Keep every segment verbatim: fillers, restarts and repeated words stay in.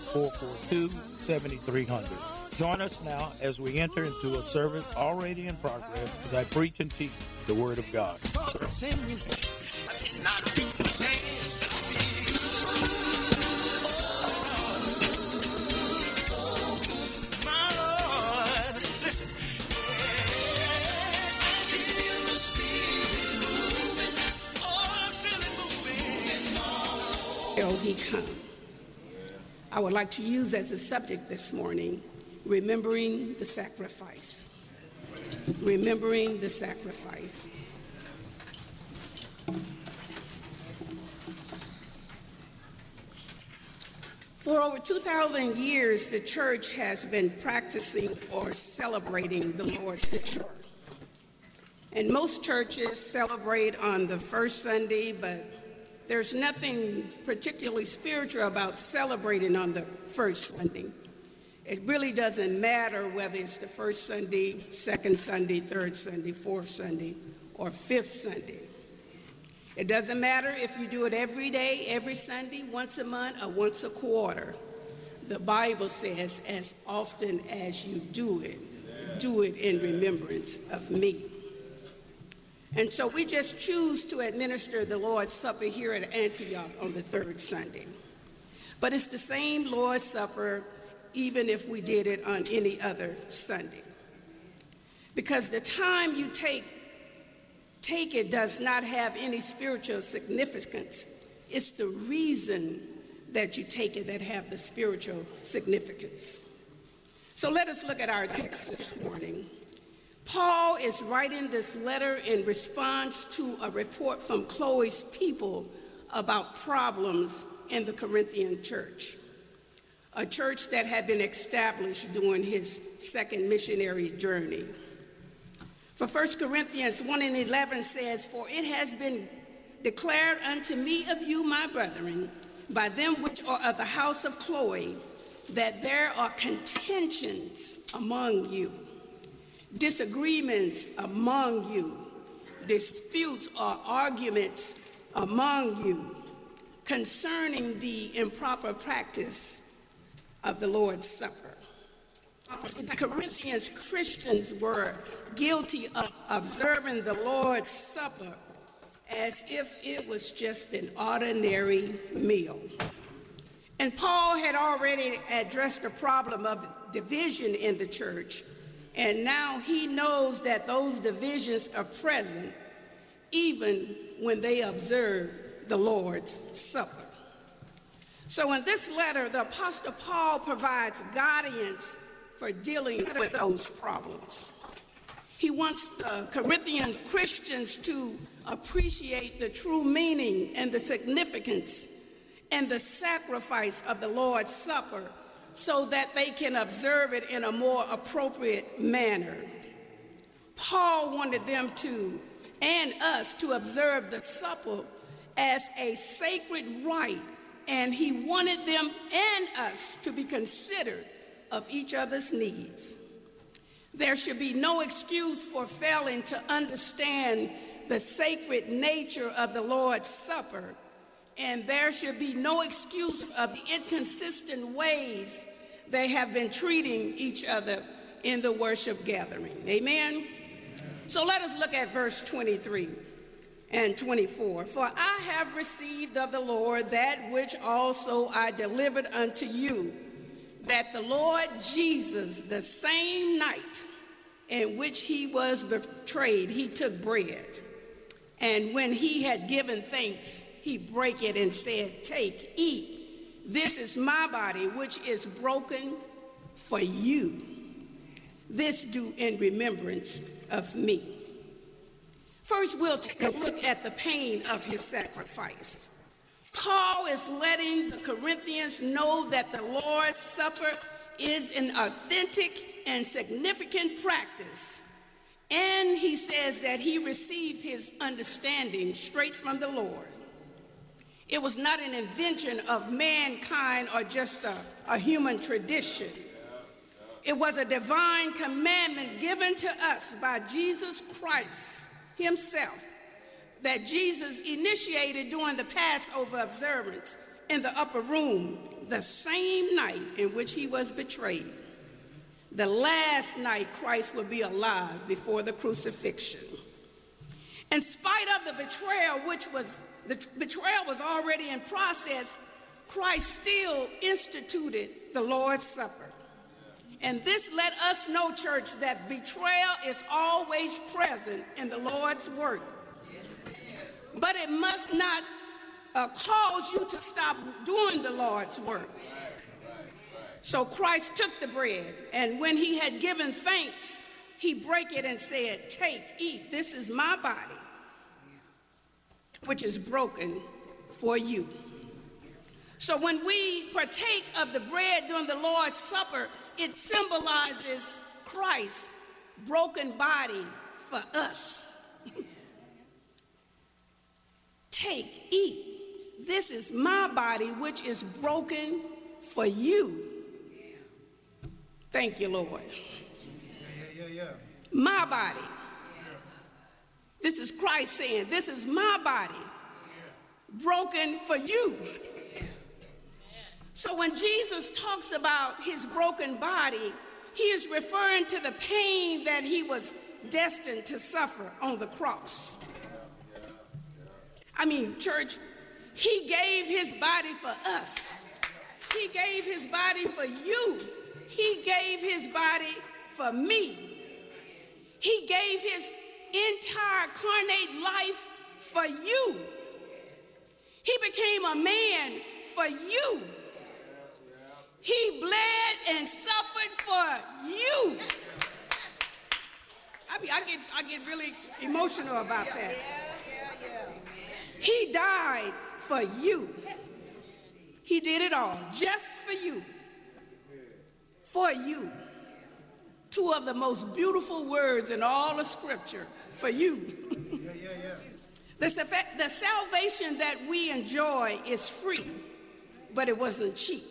four four two, seven three zero zero. Join us now as we enter into a service already in progress as I preach and teach the Word of God. He come. I would like to use as a subject this morning, remembering the sacrifice. Remembering the sacrifice. For over two thousand years, the church has been practicing or celebrating the Lord's Supper. And most churches celebrate on the first Sunday, but there's nothing particularly spiritual about celebrating on the first Sunday. It really doesn't matter whether it's the first Sunday, second Sunday, third Sunday, fourth Sunday, or fifth Sunday. It doesn't matter if you do it every day, every Sunday, once a month, or once a quarter. The Bible says, as often as you do it, do it in remembrance of me. And so we just choose to administer the Lord's Supper here at Antioch on the third Sunday. But it's the same Lord's Supper even if we did it on any other Sunday. Because the time you take, take it does not have any spiritual significance. It's the reason that you take it that have the spiritual significance. So let us look at our text this morning. Paul is writing this letter in response to a report from Chloe's people about problems in the Corinthian church, a church that had been established during his second missionary journey. For First Corinthians one and eleven says, "For it has been declared unto me of you, my brethren, by them which are of the house of Chloe, that there are contentions among you, disagreements among you, disputes or arguments among you concerning the improper practice of the Lord's Supper." The Corinthians Christians were guilty of observing the Lord's Supper as if it was just an ordinary meal. And Paul had already addressed the problem of division in the church. And now he knows that those divisions are present even when they observe the Lord's Supper. So in this letter, the Apostle Paul provides guidance for dealing with those problems. He wants the Corinthian Christians to appreciate the true meaning and the significance and the sacrifice of the Lord's Supper, so that they can observe it in a more appropriate manner. Paul wanted them to, and us, to observe the supper as a sacred rite, and he wanted them and us to be considerate of each other's needs. There should be no excuse for failing to understand the sacred nature of the Lord's Supper, and there should be no excuse of the inconsistent ways they have been treating each other in the worship gathering. Amen? So let us look at verse twenty-three and twenty-four. "For I have received of the Lord that which also I delivered unto you, that the Lord Jesus, the same night in which he was betrayed, he took bread. And when he had given thanks, he brake it and said, Take, eat. This is my body, which is broken for you. This do in remembrance of me." First, we'll take a look at the pain of his sacrifice. Paul is letting the Corinthians know that the Lord's Supper is an authentic and significant practice. And he says that he received his understanding straight from the Lord. It was not an invention of mankind or just a, a human tradition. It was a divine commandment given to us by Jesus Christ himself, that Jesus initiated during the Passover observance in the upper room the same night in which he was betrayed, the last night Christ would be alive before the crucifixion. In spite of the betrayal, which was, the betrayal was already in process, Christ still instituted the Lord's Supper. And this let us know, church, that betrayal is always present in the Lord's work. But it must not uh, cause you to stop doing the Lord's work. So Christ took the bread, and when he had given thanks, he brake it and said, "Take, eat, this is my body, which is broken for you." So when we partake of the bread during the Lord's Supper, it symbolizes Christ's broken body for us. Take, eat, this is my body, which is broken for you. Thank you, Lord. Yeah, yeah, yeah. My body. This is Christ saying, this is my body, broken for you. So when Jesus talks about his broken body, he is referring to the pain that he was destined to suffer on the cross. I mean, church, he gave his body for us. He gave his body for you. He gave his body for me. He gave his entire carnate life for you. He became a man for you. He bled and suffered for you. I mean, I get, I get really emotional about that. He died for you. He did it all just for you. For you. Two of the most beautiful words in all of Scripture, for you. Yeah, yeah, yeah. The, the salvation that we enjoy is free, but it wasn't cheap.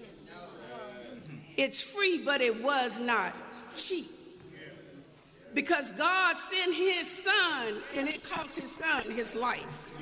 It's free, but it was not cheap. Because God sent his son, and it cost his son his life.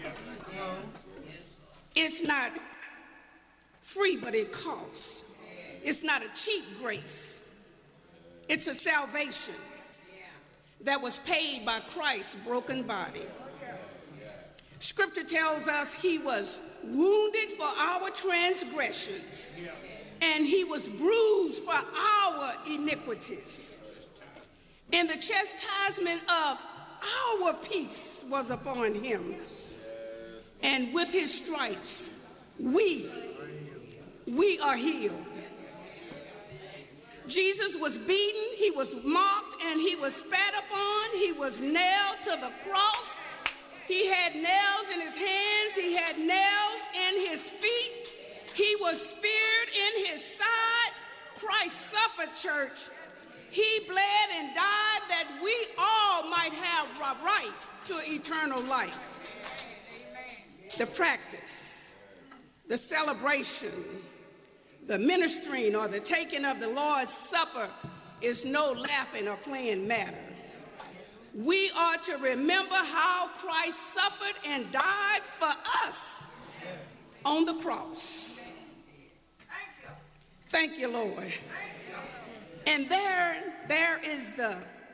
It's not free, but it costs. It's not a cheap grace. It's a salvation that was paid by Christ's broken body. Scripture tells us he was wounded for our transgressions, and he was bruised for our iniquities. And the chastisement of our peace was upon him. And with his stripes, we, we are healed. Jesus was beaten, he was mocked, and he was spat upon. He was nailed to the cross. He had nails in his hands. He had nails in his feet. He was speared in his side. Christ suffered, church. He bled and died that we all might have a right to eternal life. The practice, the celebration, the ministering or the taking of the Lord's Supper is no laughing or playing matter. We are to remember how Christ suffered and died for us on the cross. Thank you, Lord. And there, there is the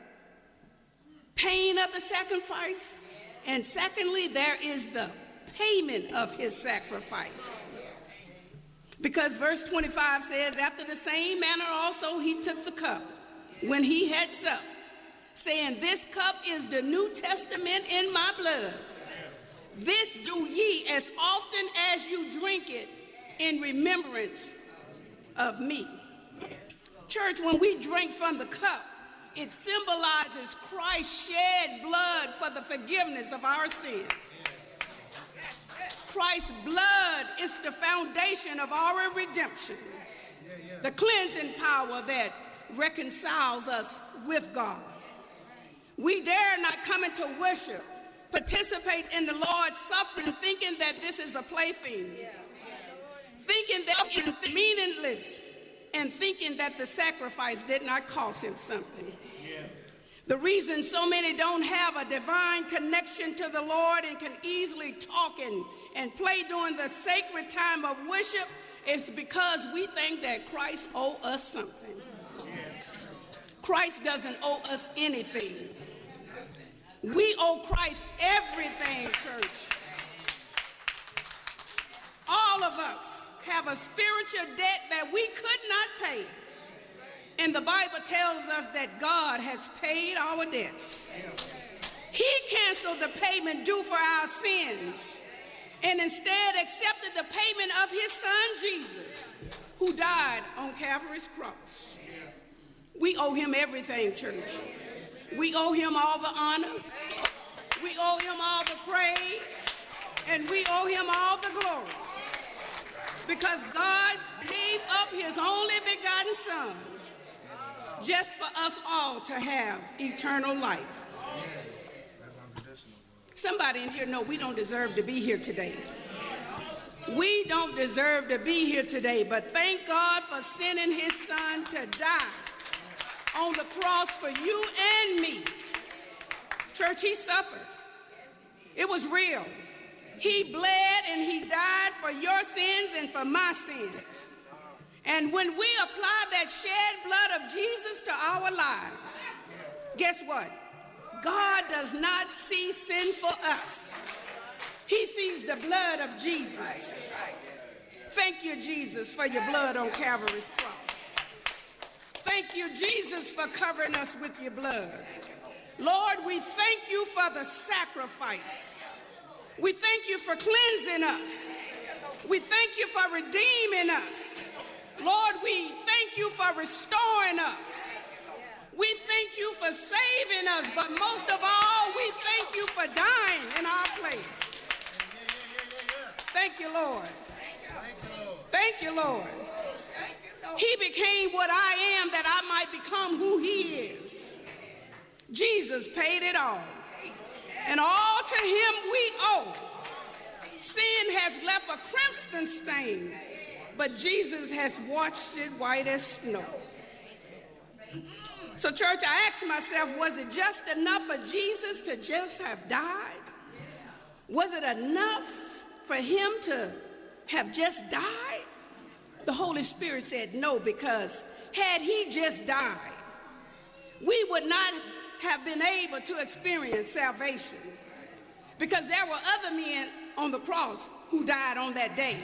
pain of the sacrifice, and secondly, there is the payment of his sacrifice. Because verse twenty-five says, after the same manner also he took the cup when he had supped, saying, this cup is the New Testament in my blood. This do ye as often as you drink it in remembrance of me. Church, when we drink from the cup, it symbolizes Christ's shed blood for the forgiveness of our sins. Christ's blood is the foundation of our redemption, the cleansing power that reconciles us with God. We dare not come into worship, participate in the Lord's suffering, thinking that this is a plaything, thinking that it's meaningless, and thinking that the sacrifice did not cost him something. The reason so many don't have a divine connection to the Lord and can easily talk and, and play during the sacred time of worship It's because we think that Christ owes us something. Christ doesn't owe us anything. We owe Christ everything, church. All of us have a spiritual debt that we could not pay. And the Bible tells us that God has paid our debts. He canceled the payment due for our sins and instead accepted the payment of his son Jesus, who died on Calvary's cross. We owe him everything, church. We owe him all the honor. We owe him all the praise. And we owe him all the glory. Because God gave up his only begotten son just for us all to have eternal life. Somebody in here know we don't deserve to be here today. We don't deserve to be here today, but thank God for sending his son to die on the cross for you and me. Church, he suffered. It was real. He bled and he died for your sins and for my sins. And when we apply that shed blood of Jesus to our lives, guess what? God does not see sin for us. He sees the blood of Jesus. Thank you, Jesus, for your blood on Calvary's cross. Thank you, Jesus, for covering us with your blood. Lord, we thank you for the sacrifice. We thank you for cleansing us. We thank you for redeeming us. Lord, we thank you for restoring us. We thank you for saving us, but most of all, we thank you for dying in our place. Thank you, Lord. Thank you, Lord. He became what I am that I might become who he is. Jesus paid it all. And all to him we owe. Sin has left a crimson stain, but Jesus has washed it white as snow. So church, I asked myself, was it just enough for Jesus to just have died? Was it enough for him to have just died? The Holy Spirit said no, because had he just died, we would not have been able to experience salvation, because there were other men on the cross who died on that day.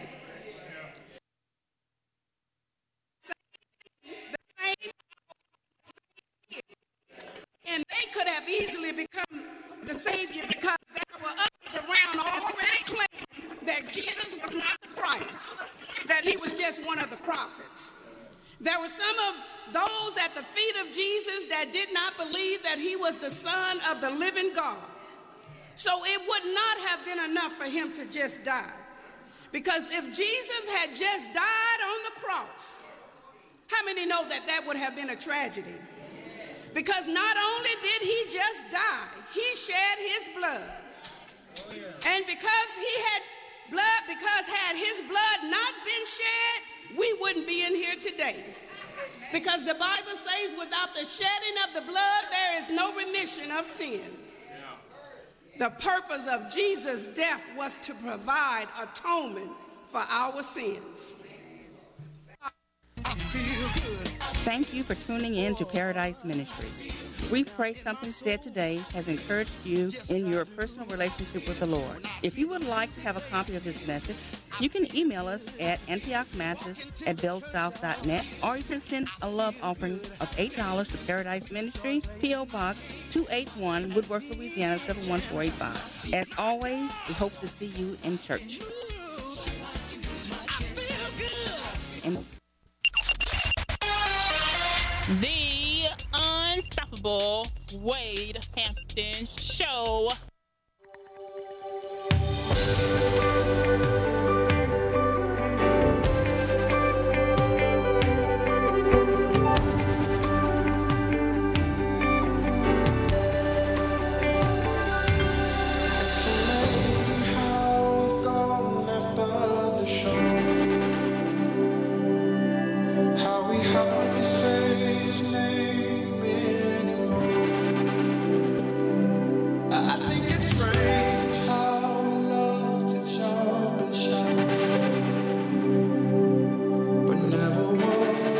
And they could have easily become the Savior, because there were others around already claiming that Jesus was not the Christ, that he was just one of the prophets. There were some of those at the feet of Jesus that did not believe that he was the Son of the living God. So it would not have been enough for him to just die. Because if Jesus had just died on the cross, how many know that that would have been a tragedy? Because not only did he just die, he shed his blood. Oh, yeah. And because he had blood, because had his blood not been shed, we wouldn't be in here today. Because the Bible says without the shedding of the blood, there is no remission of sin. Yeah. The purpose of Jesus' death was to provide atonement for our sins. I feel good. Thank you for tuning in to Paradise Ministry. We pray something said today has encouraged you in your personal relationship with the Lord. If you would like to have a copy of this message, you can email us at antioch mathis at bellsouth dot net, or you can send a love offering of eight dollars to Paradise Ministry, P O Box two eighty-one, Woodworth, Louisiana seven one four eight five. As always, we hope to see you in church. And The Unstoppable Wade Hampton Show.